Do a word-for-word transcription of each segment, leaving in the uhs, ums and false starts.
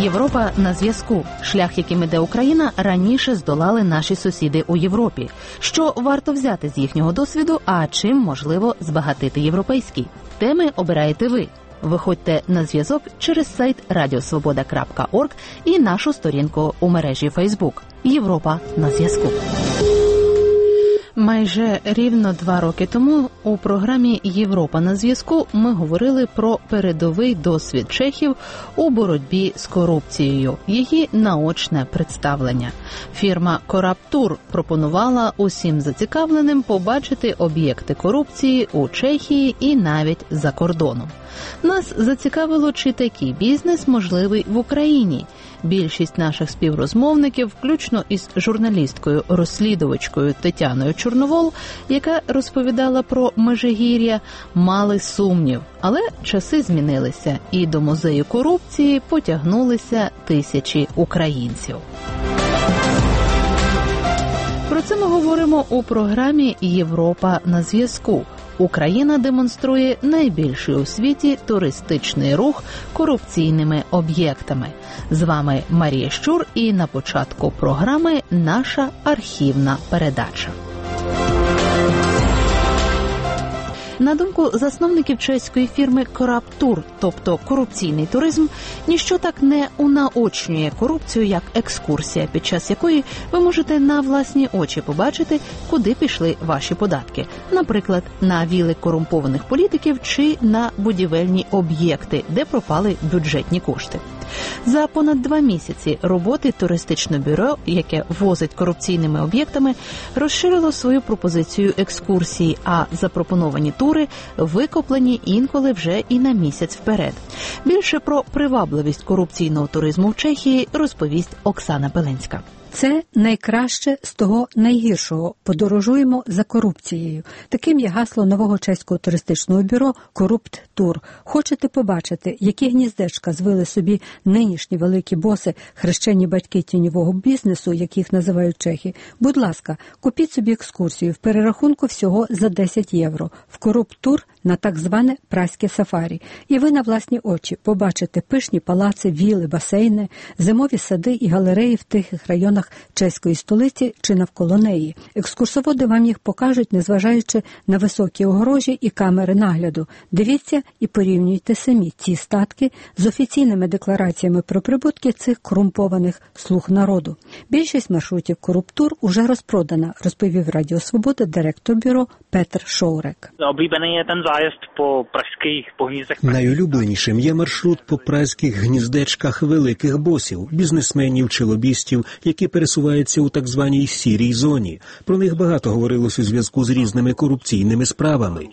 Європа на зв'язку. Шлях, яким іде Україна, раніше здолали наші сусіди у Європі. Що варто взяти з їхнього досвіду, а чим можливо збагатити європейський? Теми обираєте ви. Виходьте на зв'язок через сайт радіосвобода крапка орг і нашу сторінку у мережі Фейсбук. Європа на зв'язку. Майже рівно два роки тому у програмі «Європа на зв'язку» ми говорили про передовий досвід чехів у боротьбі з корупцією, її наочне представлення. Фірма «Кораптур» пропонувала усім зацікавленим побачити об'єкти корупції у Чехії і навіть за кордоном. Нас зацікавило, чи такий бізнес можливий в Україні. Більшість наших співрозмовників, включно із журналісткою-розслідувачкою Тетяною Чорновол, яка розповідала про Межигір'я, мали сумнів. Але часи змінилися, і до музею корупції потягнулися тисячі українців. Про це ми говоримо у програмі «Європа на зв'язку». Україна демонструє найбільший у світі туристичний рух корупційними об'єктами. З вами Марія Щур, і на початку програми наша архівна передача. На думку засновників чеської фірми «Кораптур», тобто корупційний туризм, ніщо так не унаочнює корупцію, як екскурсія, під час якої ви можете на власні очі побачити, куди пішли ваші податки. Наприклад, на віли корумпованих політиків чи на будівельні об'єкти, де пропали бюджетні кошти. За понад два місяці роботи туристичне бюро, яке возить корупційними об'єктами, розширило свою пропозицію екскурсії, а запропоновані тури викоплені інколи вже і на місяць вперед. Більше про привабливість корупційного туризму в Чехії розповість Оксана Беленська. Це найкраще з того найгіршого. Подорожуємо за корупцією. Таким є гасло нового чеського туристичного бюро «Коруптур». Хочете побачити, які гніздечка звили собі нинішні великі боси, хрещені батьки тіньового бізнесу, яких називають чехи? Будь ласка, купіть собі екскурсію в перерахунку всього за десять євро. В «Коруптур» на так зване праське сафарі. І ви на власні очі побачите пишні палаци, віли, басейни, зимові сади і галереї в тихих районах чеської столиці чи навколо неї. Екскурсоводи вам їх покажуть, незважаючи на високі огорожі і камери нагляду. Дивіться і порівнюйте самі ці статки з офіційними деклараціями про прибутки цих корумпованих слуг народу. Більшість маршрутів «Коруптур» уже розпродана, розповів Радіо Свобода директор бюро Петр Шоурек. Oblíbený je ten zájezd po pražských pohnízdech. Найулюбленішим є маршрут по празьких гніздечках великих босів, бізнесменів чи лобістів, які пересуваються у так званій сірій зоні. Про них багато говорилось у зв'язку з різними корупційними справами.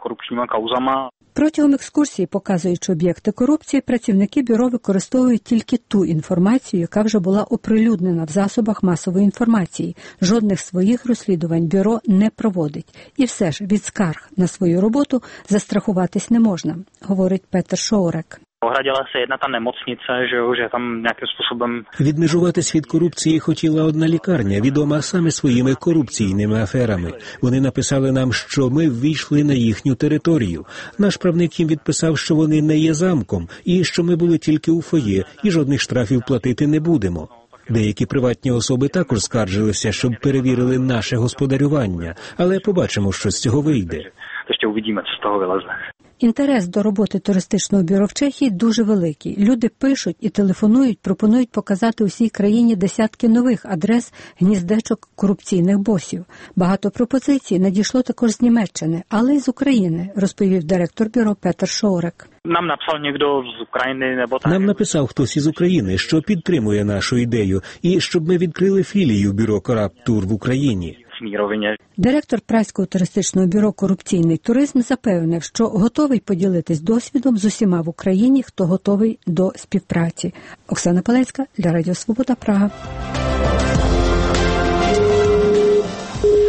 Протягом екскурсії, показуючи об'єкти корупції, працівники бюро використовують тільки ту інформацію, яка вже була оприлюднена в засобах масової інформації. Жодних своїх розслідувань бюро не проводить. І все ж від скарг на свою роботу застрахуватись не можна, говорить Петр Шоурек. Ohradila se jedna ta nemocnice, že jo, že tam nějakým způsobem... Відмежуватись від корупції хотіла одна лікарня, відома саме своїми корупційними аферами. Вони написали нам, що ми ввійшли на їхню територію. Наш правник їм відписав, що вони не є замком, і що ми були тільки у фоє, і жодних штрафів платити не будемо. Деякі приватні особи також скаржилися, щоб перевірили наше господарювання, але побачимо, що з цього вийде. То ще увидимо, що з того вилазне. Інтерес до роботи туристичного бюро в Чехії дуже великий. Люди пишуть і телефонують, пропонують показати усій країні десятки нових адрес гніздечок корупційних босів. Багато пропозицій надійшло також з Німеччини, але й з України, розповів директор бюро Петр Шоурек. Нам написав ніхто з України, або так. Нам написав хтось із України, що підтримує нашу ідею, і щоб ми відкрили філію бюро «Кораптур» в Україні. Директор Празького туристичного бюро «Корупційний туризм» запевнив, що готовий поділитись досвідом з усіма в Україні, хто готовий до співпраці. Оксана Палецька для Радіо Свобода, Прага. А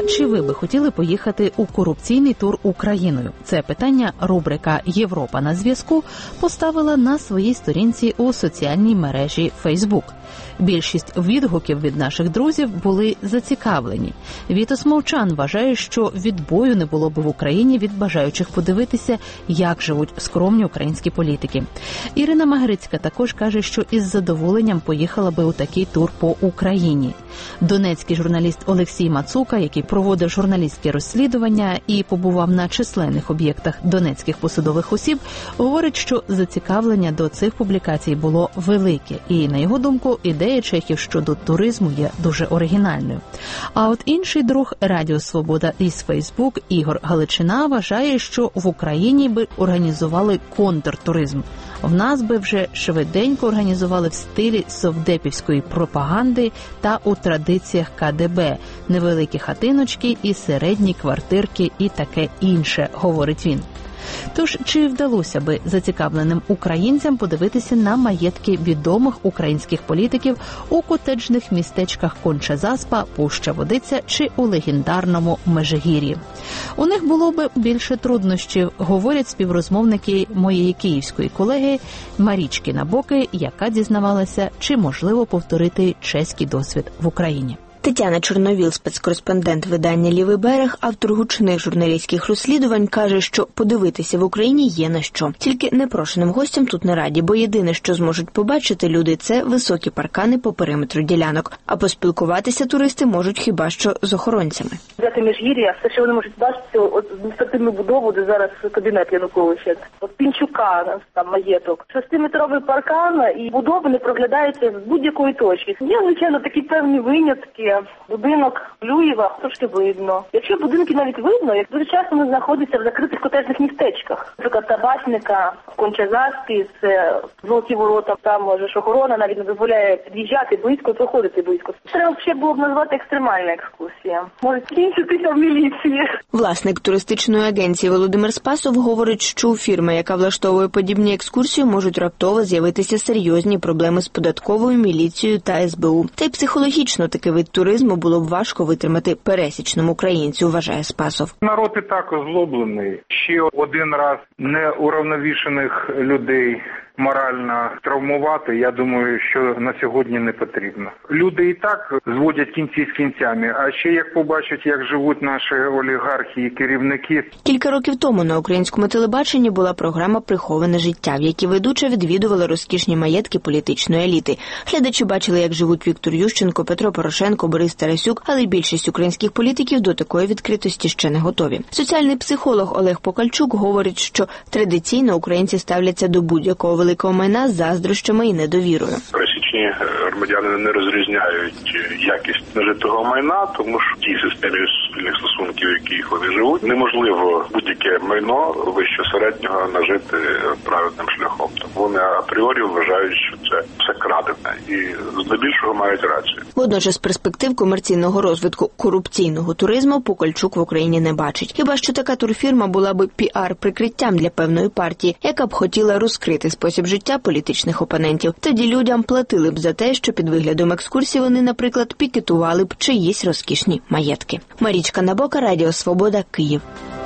Чи ви би хотіли поїхати у корупційний тур Україною? Це питання рубрика «Європа на зв'язку» поставила на своїй сторінці у соціальній мережі Facebook. Більшість відгуків від наших друзів були зацікавлені. Вітос Мовчан вважає, що відбою не було б в Україні від бажаючих подивитися, як живуть скромні українські політики. Ірина Магрицька також каже, що із задоволенням поїхала би у такий тур по Україні. Донецький журналіст Олексій Мацука, який проводив журналістське розслідування і побував на численних об'єктах донецьких посадових осіб, говорить, що зацікавлення до цих публікацій було велике. І, на його думку, ідея чехів щодо туризму є дуже оригінальною. А от інший друг Радіо Свобода із Фейсбук Ігор Галичина вважає, що в Україні би організували контртуризм. В нас би вже швиденько організували в стилі совдепівської пропаганди та у традиціях ка де бе, невеликі хатиночки і середні квартирки і таке інше, говорить він. Тож, чи вдалося би зацікавленим українцям подивитися на маєтки відомих українських політиків у котеджних містечках Конча-Заспа, Пуща-Водиця чи у легендарному Межигір'ї? У них було би більше труднощів, говорять співрозмовники моєї київської колеги Марічки Набоки, яка дізнавалася, чи можливо повторити чеський досвід в Україні. Тетяна Чорновіл, спецкореспондент видання «Лівий берег», автор гучних журналістських розслідувань, каже, що подивитися в Україні є на що. Тільки непрошеним гостям тут не раді, бо єдине, що зможуть побачити люди, це високі паркани по периметру ділянок. А поспілкуватися туристи можуть хіба що з охоронцями. Взяти Міжгір'я, все, що вони можуть бачити, от адміністративну будову, де зараз кабінет Януковича, от Пінчука, там маєток. Шестиметровий паркан і будови не проглядаються з будь-якої точки. Є, звичайно, такі певні винятки. Будинок Плюєва трошки видно. Якщо будинки навіть видно, як дуже часто вони знаходяться в закритих котежних містечках. Наприклад, Табачника, Конча-Заспі, це Золоті ворота, там може ж охорона навіть не дозволяє під'їжджати близько, проходити близько. Треба ще було б назвати екстремальна екскурсія. Може кінчитися в міліції. Власник туристичної агенції Володимир Спасов говорить, що у фірми, яка влаштовує подібні екскурсії, можуть раптово з'явитися серйозні проблеми з податковою, міліцією та ес бе у. Та й психологічно такий вид туризму було б важко витримати пересічному українцю, вважає Спасов. Народ і так озлоблений. Ще один раз неуравновішених людей морально травмувати, я думаю, що на сьогодні не потрібно. Люди і так зводять кінці з кінцями, а ще як побачать, як живуть наші олігархи і керівники. Кілька років тому на українському телебаченні була програма «Приховане життя», в якій ведуча відвідувала розкішні маєтки політичної еліти. Глядачі бачили, як живуть Віктор Ющенко, Петро Порошенко, Борис Тарасюк, але й більшість українських політиків до такої відкритості ще не готові. Соціальний психолог Олег Покальчук говорить, що традиційно українці ставляться до будь-якого великого майна з заздрощами і недовірою. Пересічні громадяни не розрізняють якість нажитого майна, тому що в тій системі суспільних стосунків, в яких вони живуть, неможливо будь-яке майно вище середнього нажити правильним шляхом. Тому вони апріорі вважають, що це все крадене і здебільшого мають рацію. Водночас перспектив комерційного розвитку корупційного туризму Покальчук в Україні не бачить. Хіба що така турфірма була би піар-прикриттям для певної партії, яка б хотіла розкрити спосіб життя політичних опонентів. Тоді людям платили б за те, що під виглядом екскурсії вони, наприклад, пікетували б чиїсь розкішні маєтки. Марічка Набока, Радіо Свобода, Київ.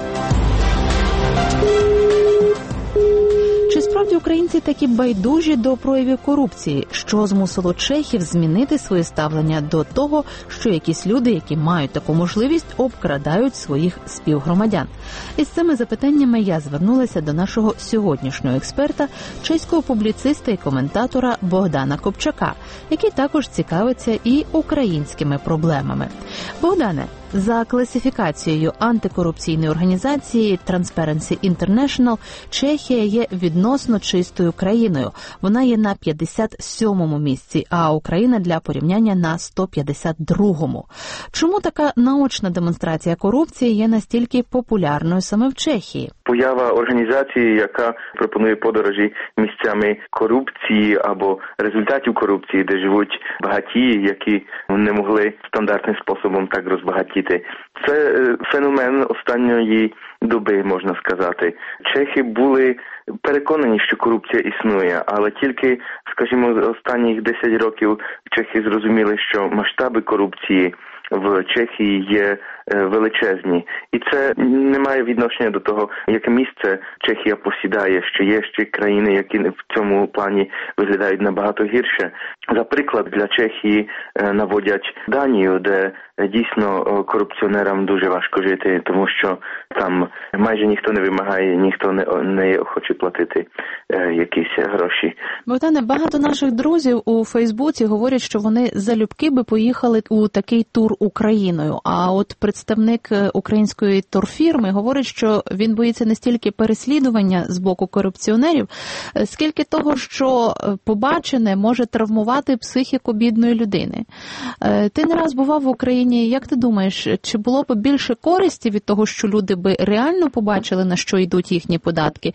Чи справді українці такі байдужі до проявів корупції? Що змусило чехів змінити своє ставлення до того, що якісь люди, які мають таку можливість, обкрадають своїх співгромадян? Із цими запитаннями я звернулася до нашого сьогоднішнього експерта, чеського публіциста і коментатора Богдана Копчака, який також цікавиться і українськими проблемами. Богдане, за класифікацією антикорупційної організації Transparency International, Чехія є відносно чистою країною. Вона є на п'ятдесят сьомому місці, а Україна для порівняння на сто п'ятдесят другому. Чому така наочна демонстрація корупції є настільки популярною саме в Чехії? Поява організації, яка пропонує подорожі місцями корупції або результатів корупції, де живуть багатії, які не могли стандартним способом так розбагатіти. Це феномен останньої доби, можна сказати. Чехи були переконані, що корупція існує, але тільки, скажімо, останніх десять років чехи зрозуміли, що масштаби корупції в Чехії є величезні. І це не має відношення до того, яке місце Чехія посідає, що є ще країни, які в цьому плані виглядають набагато гірше. За приклад для Чехії наводять Данію, де дійсно корупціонерам дуже важко жити, тому що там майже ніхто не вимагає, ніхто не, не хоче платити е, якісь гроші. Богдане, багато наших друзів у Фейсбуці говорять, що вони залюбки би поїхали у такий тур Україною. А от представник української турфірми говорить, що він боїться не стільки переслідування з боку корупціонерів, скільки того, що побачене може травмувати психіку бідної людини. Ти не раз бував в Україні. Як ти думаєш, чи було б більше користі від того, що люди би реально побачили, на що йдуть їхні податки?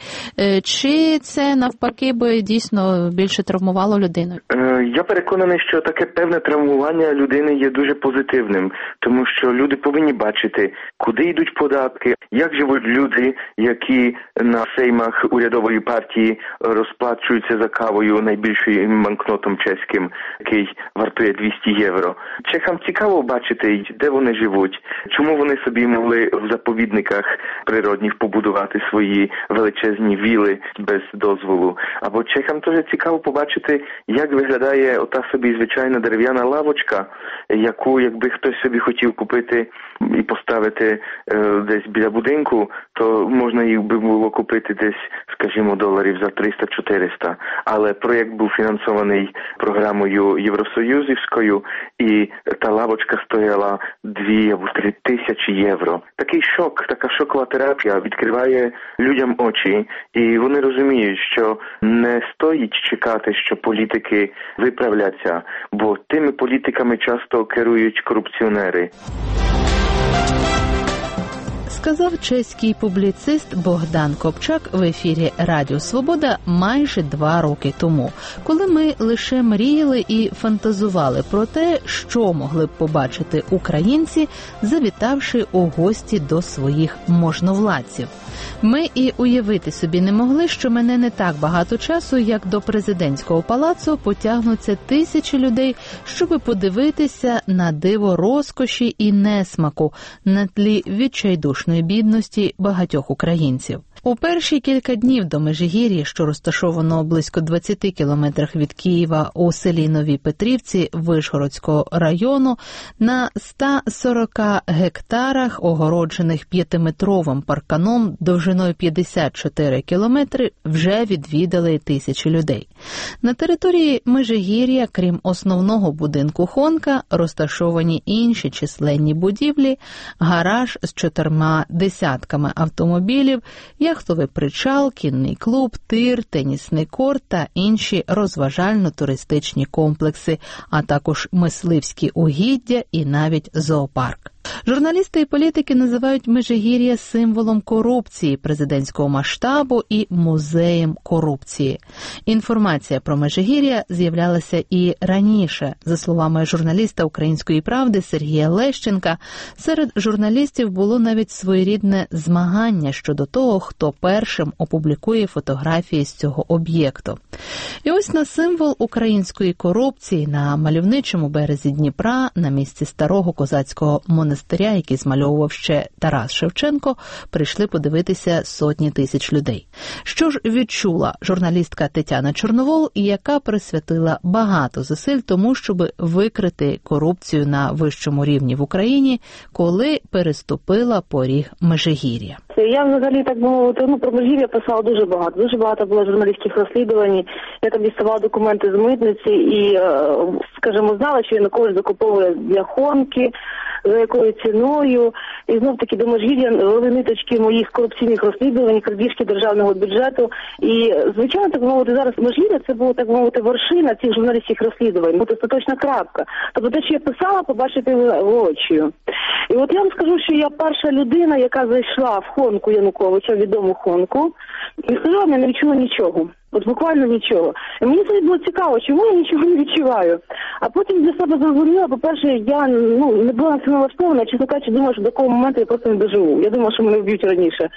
Чи це навпаки би дійсно більше травмувало людину? Я переконаний, що таке певне травмування людини є дуже позитивним, тому що люди повинні бачити, куди йдуть податки, як живуть люди, які на сеймах урядової партії розплачуються за кавою найбільшим банкнотом чеським, який вартує двісті євро. Чехам цікаво бачити, де вони живуть, чому вони собі могли в заповідниках природних побудувати свої величезні віли без дозволу. Або чехам теж цікаво побачити, як виглядає ота собі звичайна дерев'яна лавочка, яку, якби хтось собі хотів купити і поставити е, десь біля будинку, то можна їх би було купити десь, скажімо, доларів за триста-чотириста. Але проєкт був фінансований програмою Євросоюзівською, і та лавочка стояла дві або три тисячі євро. Такий шок, така шокова терапія відкриває людям очі, і вони розуміють, що не стоїть чекати, що політики виправляться, бо тими політиками часто керують корупціонери. Сказав чеський публіцист Богдан Копчак в ефірі Радіо Свобода майже два роки тому, коли ми лише мріяли і фантазували про те, що могли б побачити українці, завітавши у гості до своїх можновладців. Ми і уявити собі не могли, що мене не так багато часу, як до президентського палацу, потягнуться тисячі людей, щоби подивитися на диво розкоші і несмаку на тлі відчайдушної бідності багатьох українців. У перші кілька днів до Межигір'я, що розташовано близько двадцяти кілометрах від Києва у селі Нові Петрівці Вишгородського району, на ста сорока гектарах, огороджених п'ятиметровим парканом довжиною п'ятдесят чотири кілометри, вже відвідали тисячі людей. На території Межигір'я, крім основного будинку Хонка, розташовані інші численні будівлі, гараж з чотирма десятками автомобілів, яхтовий причал, кінний клуб, тир, тенісний корт та інші розважально-туристичні комплекси, а також мисливські угіддя і навіть зоопарк. Журналісти і політики називають Межигір'я символом корупції президентського масштабу і музеєм корупції. Інформація про Межигір'я з'являлася і раніше. За словами журналіста «Української правди» Сергія Лещенка, серед журналістів було навіть своєрідне змагання щодо того, хто першим опублікує фотографії з цього об'єкту. І ось на символ української корупції на мальовничому березі Дніпра, на місці старого козацького монастиря, який змальовував ще Тарас Шевченко, прийшли подивитися сотні тисяч людей. Що ж відчула журналістка Тетяна Чорновол, яка присвятила багато зусиль тому, щоб викрити корупцію на вищому рівні в Україні, коли переступила поріг Межигір'я? Я взагалі, так мовити, ну, про Межигір'я писала дуже багато. Дуже багато було журналістських розслідувань. Я там діставала документи з митниці і, скажімо, знала, що Янукович закуповує для Хонки, за якою ціною. І знов-таки до Межигір'я вели ниточки моїх корупційних розслідувань, крадіжки державного бюджету. І, звичайно, так мовити, зараз Межигір'я це було, так мовити, вершина цих журналістських розслідувань, бути остаточна крапка. Тобто те, що я писала, побачити воочию. І от я вам скажу, що я перша людина, яка зайшла в Хонку Януковича, відому Хонку, і скажу вам, я не відчула нічого. От буквально нічого. І мені це було цікаво, чому я нічого не відчуваю. А потім для себе зрозуміла, по-перше, я ну, не була на це налаштована, чесно кажучи, думала, що до такого моменту я просто не доживу. Я думала, що мене вб'ють раніше.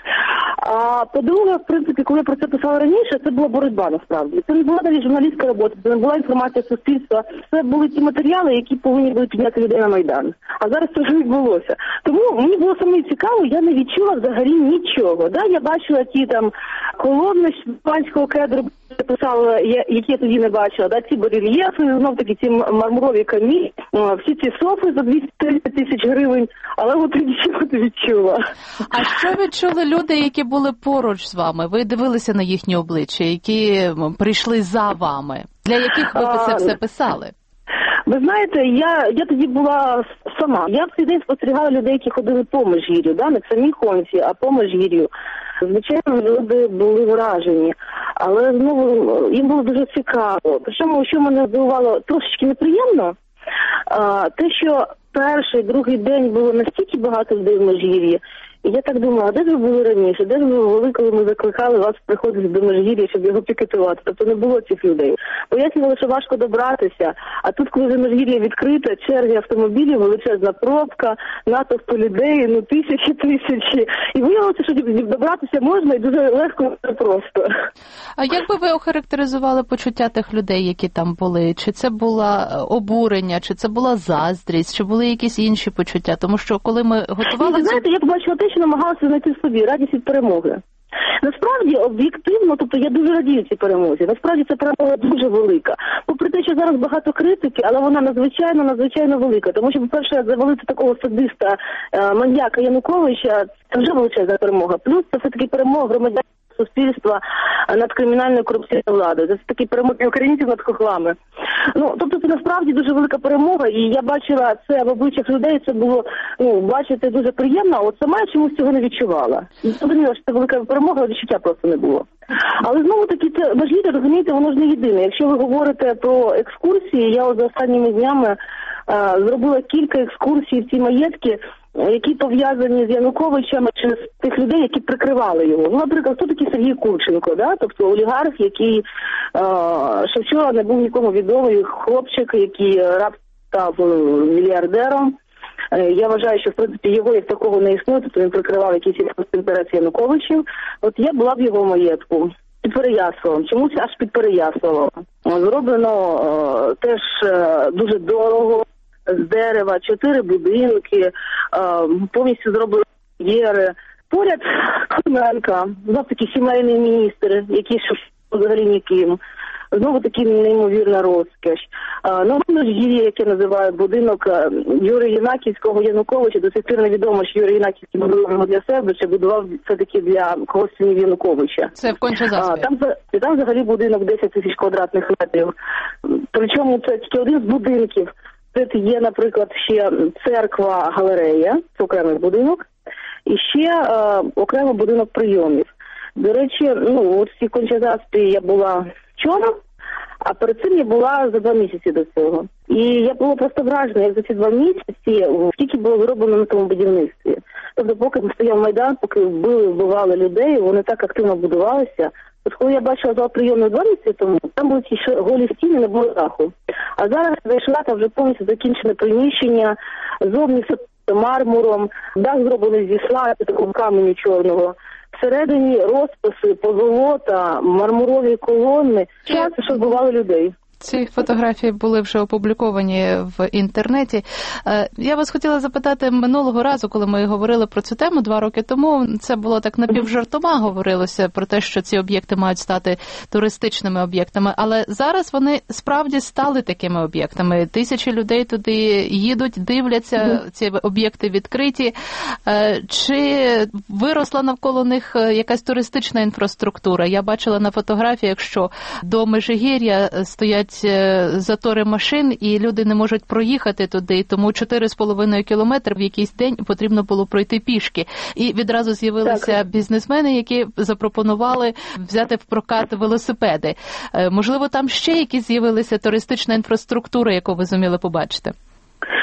А по-друге, в принципі, коли я про це писала раніше, це була боротьба насправді. Це не була навіть журналістська робота, це не була інформація суспільства. Це були ті матеріали, які повинні були підняти людей на Майдан. А зараз це вже відбулося. Тому мені було саме цікаво, я не відчула взагалі нічого. Да, я бачила ті там колонни панського кедру, писала, які я тоді не бачила, да, ці барельєфи, знов таки ці мармурові камінь, всі ці софи за двісті тридцять тисяч гривень, але от нічого не відчула. А що відчули люди, які були поруч з вами? Ви дивилися на їхні обличчя, які прийшли за вами? Для яких ви це все писали? Ви знаєте, я, я тоді була сама. Я в цей день спостерігала людей, які ходили по Межгір'ю, да, не в самій Хомці, а по Межгір'ю. Звичайно, люди були вражені, але знову їм було дуже цікаво. Причому, що мене здивувало трошечки неприємно, а, те, що перший, другий день було настільки багато людей в Межгір'ї, і я так думала, де ж ви були раніше, де ж ви були, коли ми закликали вас приходити до Межгір'я, щоб його пікетувати. Тобто не було цих людей. Пояснювали, що важко добратися, а тут, коли Межгір'я відкрите, черги автомобілів, величезна пробка, натовпи людей, ну тисячі, тисячі. І виявилося, що добратися можна і дуже легко і просто. А як би ви охарактеризували почуття тих людей, які там були? Чи це було обурення, чи це була заздрість, чи були якісь інші почуття? Тому що коли ми готували... Ви знаєте, я побачила те, що намагалася знайти в собі радість від перемоги. Насправді, об'єктивно, тобто я дуже радію цій перемозі. Насправді це перемога дуже велика. Попри те, що зараз багато критики, але вона надзвичайно, надзвичайно велика. Тому що, по-перше, завалити такого садиста, маньяка Януковича, це вже величезна перемога. Плюс це все-таки перемога громадян суспільства над кримінальною корупційною владою. Це такі перемоги українців над хохлами. Ну, тобто це насправді дуже велика перемога, і я бачила це в обличчях людей, це було, ну, бачити дуже приємно, а от сама я чомусь цього не відчувала. Я розуміла, що це велика перемога, але відчуття просто не було. Але знову-таки це важливо, розумієте, воно ж не єдине. Якщо ви говорите про екскурсії, я от за останніми днями а, зробила кілька екскурсій в ці маєтки, які пов'язані з Януковичем через тих людей, які прикривали його. Ну, наприклад, хто такий Сергій Курченко, да? Тобто олігарх, який а, ще вчора не був нікому відомий, хлопчик, який раптом став мільярдером. Я вважаю, що, в принципі, його як такого не існує, тобто він прикривав якісь інтереси Януковичів. От я була в його маєтку під Переяславом, чомусь аж під Переяславом. Зроблено е, теж е, дуже дорого, з дерева, чотири будинки, е, повністю зроблені кар'єри. Поряд Клименко, знов таки сімейний міністр, який ще взагалі ніким. Знову таки неймовірна розкіш. Ну, Межгір'я, яке називають будинок Юрія Єнаківського Януковича, до сих пір невідомо, що Юрій Єнаківський будував його для себе, чи будував все-таки для когось синів Януковича. Це в Конча-Заспі. Там, там взагалі будинок десять тисяч квадратних метрів. Причому це тільки один з будинків. Це є, наприклад, ще церква-галерея, це окремий будинок, і ще е, окремий будинок прийомів. До речі, ну, от в цій Конча-Заспі я була вчора, а перед цим я була за два місяці до цього. І я була просто вражена, як за ці два місяці, скільки було зроблено на тому будівництві. Тобто, поки стояв Майдан, поки вбили, вбивали людей, вони так активно будувалися. От коли я бачила зал прийомних два місяці тому, там були ті голі стіни, не було даху. А зараз зайшла, там вже повністю закінчене приміщення, зовні все мармуром, дах зроблений зі слави, такого каменю чорного. Всередині розписи, позолота, мармурові колони. Час, що вбивали людей. Ці фотографії були вже опубліковані в інтернеті. Я вас хотіла запитати, минулого разу, коли ми говорили про цю тему два роки тому, це було так напівжартома, говорилося про те, що ці об'єкти мають стати туристичними об'єктами, але зараз вони справді стали такими об'єктами. Тисячі людей туди їдуть, дивляться, ці об'єкти відкриті. Чи виросла навколо них якась туристична інфраструктура? Я бачила на фотографіях, що до Межигір'я стоять затори машин, і люди не можуть проїхати туди, тому чотири з половиною кілометри в якийсь день потрібно було пройти пішки. І відразу з'явилися так. бізнесмени, які запропонували взяти в прокат велосипеди. Можливо, там ще якісь з'явилися туристична інфраструктура, яку ви зуміли побачити? От тільки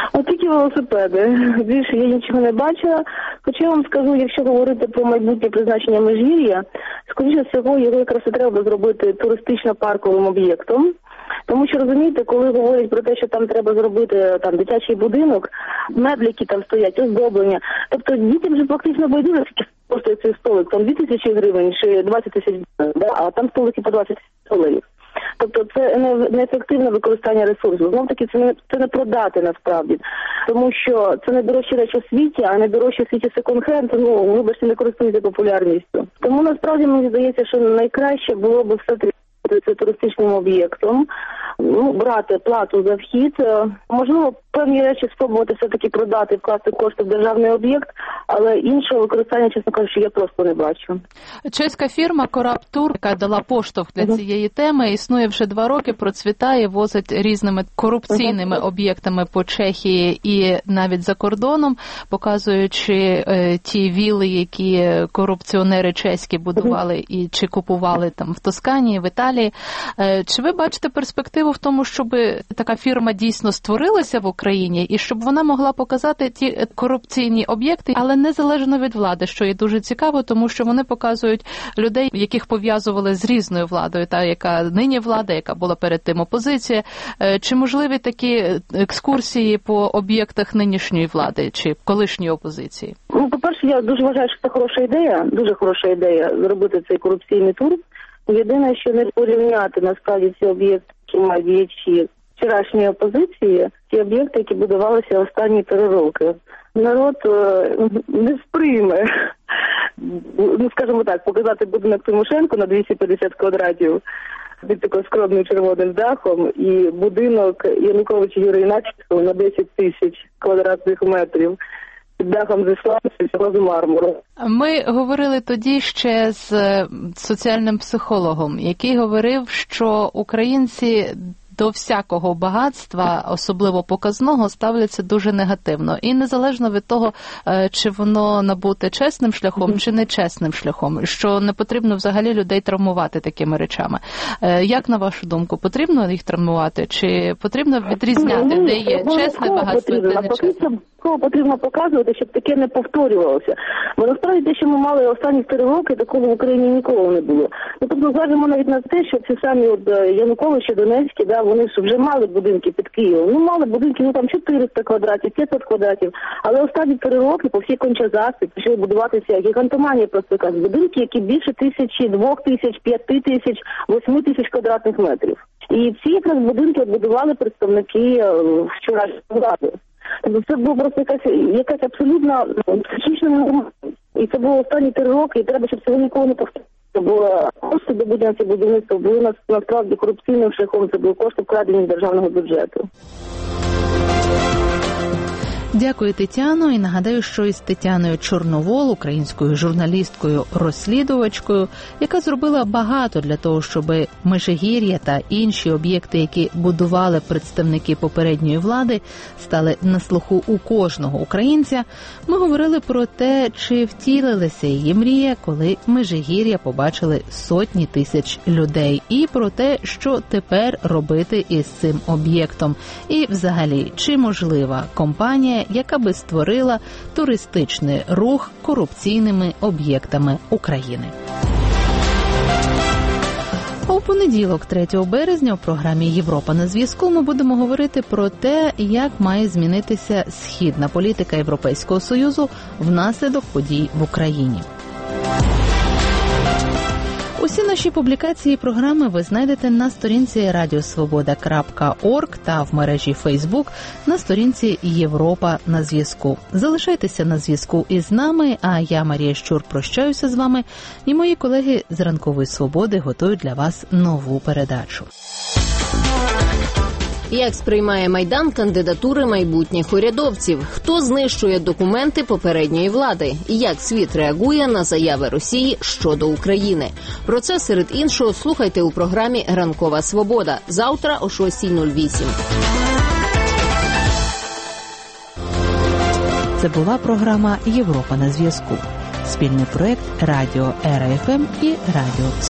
ті велосипеди. Більше я нічого не бачила. Хоча я вам скажу, якщо говорити про майбутнє призначення Межгір'я, скоріше всього, його якраз і треба зробити туристично-парковим об'єктом. Тому що, розумієте, коли говорять про те, що там треба зробити там дитячий будинок, меблі, які там стоять, оздоблення. Тобто дітям вже фактично байдуже, скільки коштує цей столик, там дві тисячі гривень чи двадцять тисяч гривень, да? А там столики по двадцять тисяч доларів. Тобто це не, неефективне використання ресурсу. Знов таки це не, це не продати насправді. Тому що це найдорожчі речі у світі, а найдорожчі в світі секонд-хенд, ну, вибачте, не користуються популярністю. Тому насправді мені здається, що найкраще було б все-таки це туристичним об'єктом, ну, брати плату за вхід, можливо, певні речі спробувати все-таки продати, вкласти кошти в державний об'єкт, але іншого використання, чесно кажучи, я просто не бачу. Чеська фірма «Кораптур», яка дала поштовх для uh-huh. цієї теми, існує вже два роки, процвітає, возить різними корупційними uh-huh. об'єктами по Чехії і навіть за кордоном, показуючи е, ті віли, які корупціонери чеські будували uh-huh. і чи купували там в Тоскані, в Італії. Е, чи ви бачите перспективу в тому, щоб така фірма дійсно створилася в Україні і щоб вона могла показати ті корупційні об'єкти, але незалежно від влади, що є дуже цікаво, тому що вони показують людей, яких пов'язували з різною владою, та яка нині влада, яка була перед тим опозиція. Чи можливі такі екскурсії по об'єктах нинішньої влади чи колишньої опозиції? Ну, по-перше, я дуже вважаю, що це хороша ідея, дуже хороша ідея зробити цей корупційний тур. Єдине, що не порівняти насправді ці об'єкти, які мають діячі вчорашньої опозиції, ті об'єкти, які будувалися останні три роки. Народ е, не сприйме, ну, скажімо так, показати будинок Тимошенко на двісті п'ятдесят квадратів під таким скромним червоним дахом і будинок Януковича Юрія Ігнатьєвського на десять тисяч квадратних метрів під дахом зі сланцю з мармуру. Ми говорили тоді ще з соціальним психологом, який говорив, що українці до всякого багатства, особливо показного, ставляться дуже негативно. І незалежно від того, чи воно набуте чесним шляхом, mm-hmm. чи нечесним шляхом, що не потрібно взагалі людей травмувати такими речами. Як, на вашу думку, потрібно їх травмувати? Чи потрібно відрізняти, mm-hmm. де є чесне багатство, де нечесне? Потрібно показувати, щоб таке не повторювалося. Бо насправді те, що ми мали останні три роки, такого в Україні ніколи не було. Ну, тобто, зважимо навіть на те, що ці самі от Януковичі, Донецькі, да, вони ж вже мали будинки під Києвом. Ну, мали будинки, ну, там чотириста квадратів, п'ятсот квадратів. Але останні три роки по всій Конча-Заспі почали будуватися гігантоманія просто якась. Будинки, які більше тисячі, двох тисяч, п'яти тисяч, восьми тисяч квадратних метрів. І ці якраз будинки будували представники вчорашньої влади. Тобто це було просто якась, якась абсолютно психічна норма. І це було останні три роки, і треба, щоб цього ніколи не повторилося. Бо кошти до будівництва будівництва були насправді корупційним шляхом, це були кошти вкрадені з державного бюджету. Дякую, Тетяно, і нагадаю, що із Тетяною Чорновол, українською журналісткою-розслідувачкою, яка зробила багато для того, щоб Межигір'я та інші об'єкти, які будували представники попередньої влади, стали на слуху у кожного українця, ми говорили про те, чи втілилася її мрія, коли Межигір'я побачили сотні тисяч людей, і про те, що тепер робити із цим об'єктом. І взагалі, чи можлива компанія, яка би створила туристичний рух корупційними об'єктами України. А у понеділок, третього березня, у програмі «Європа на зв'язку» ми будемо говорити про те, як має змінитися східна політика Європейського Союзу внаслідок подій в Україні. Усі наші публікації і програми ви знайдете на сторінці радіосвобода крапка орг та в мережі Фейсбук на сторінці «Європа на зв'язку». Залишайтеся на зв'язку із нами, а я, Марія Щур, прощаюся з вами, і мої колеги з «Ранкової свободи» готують для вас нову передачу. Як сприймає Майдан кандидатури майбутніх урядовців? Хто знищує документи попередньої влади? І як світ реагує на заяви Росії щодо України? Про це, серед іншого, слухайте у програмі «Ранкова свобода» завтра о шостій нуль вісім. Це була програма «Європа на зв'язку». Спільний проект Радіо Ера еф ем і Радіо